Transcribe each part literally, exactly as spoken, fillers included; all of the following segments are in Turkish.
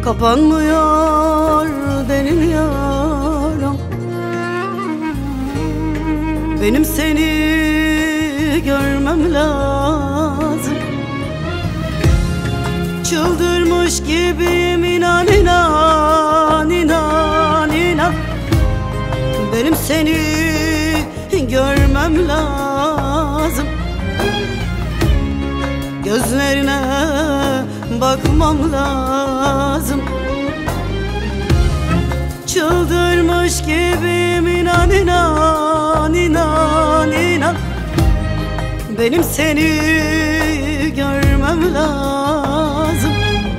Kapanmıyor derin yaram. Benim seni görmem lazım. Çıldırmış gibiyim, inan inan inan inan. Benim seni görmem lazım. Gözlerine bakmam lazım. Çıldırmış gibiyim, inan inan inan inan. Benim seni görmem lazım.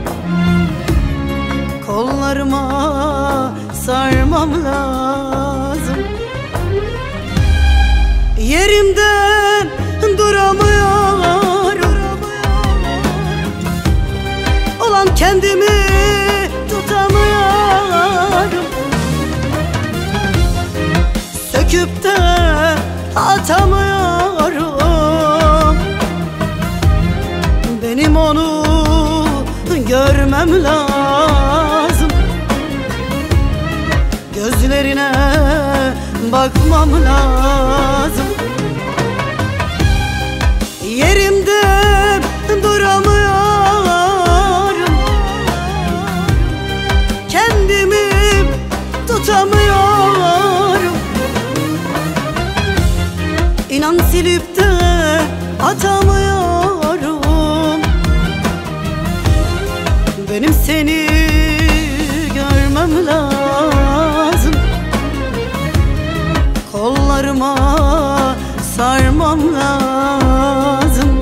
Kollarıma sarmam lazım. Yerimden duramıyorum. Olan kendimi tutamıyorum. Söküp de atamıyorum. Benim onu görmem lazım. Gözlerine bakmam lazım. Yerimde duramıyorum. Kendimi tutamıyorum. İnan silip de atamıyorum. Benim seni görmem lazım. Kollarıma sarmam lazım.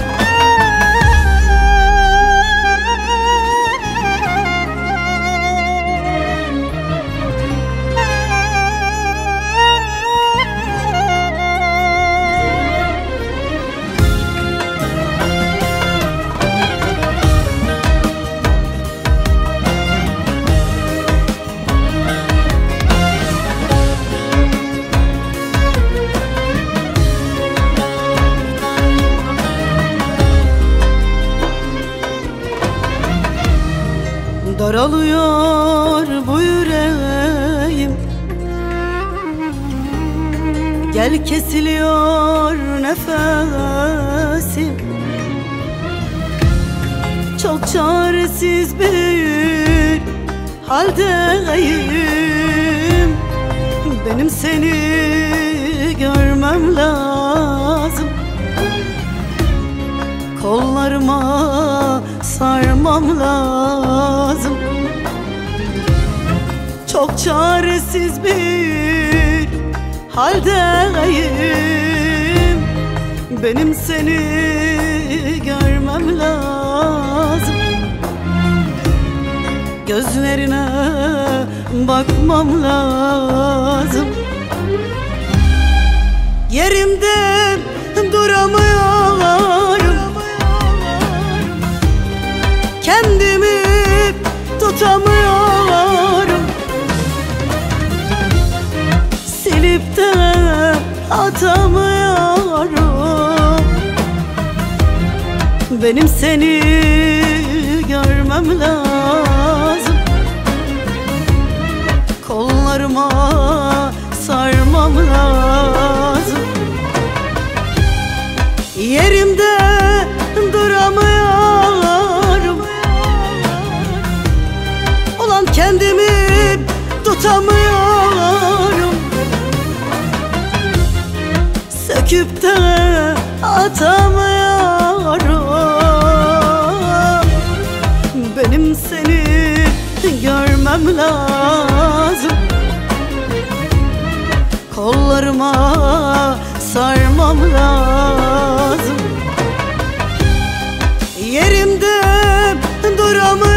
Daralıyor bu yüreğim. Gel kesiliyor nefesim. Çok çaresiz bir haldeyim. Benim seni görmem lazım. Kollarıma sarmam lazım. Çok çaresiz bir haldeyim. Benim seni görmem lazım. Gözlerine bakmam lazım. Yerimde duramıyorum. Kendimi tutamıyorum. Silip de atamıyorum. Benim seni görmem lazım. Kollarıma sarmam lazım. Yerimde duramıyorum. Olan kendimi tutamıyorum. Söküp de atamıyorum. Benim seni görmem lazım. Kollarıma sarmam lazım. Yerimde duramıyorum.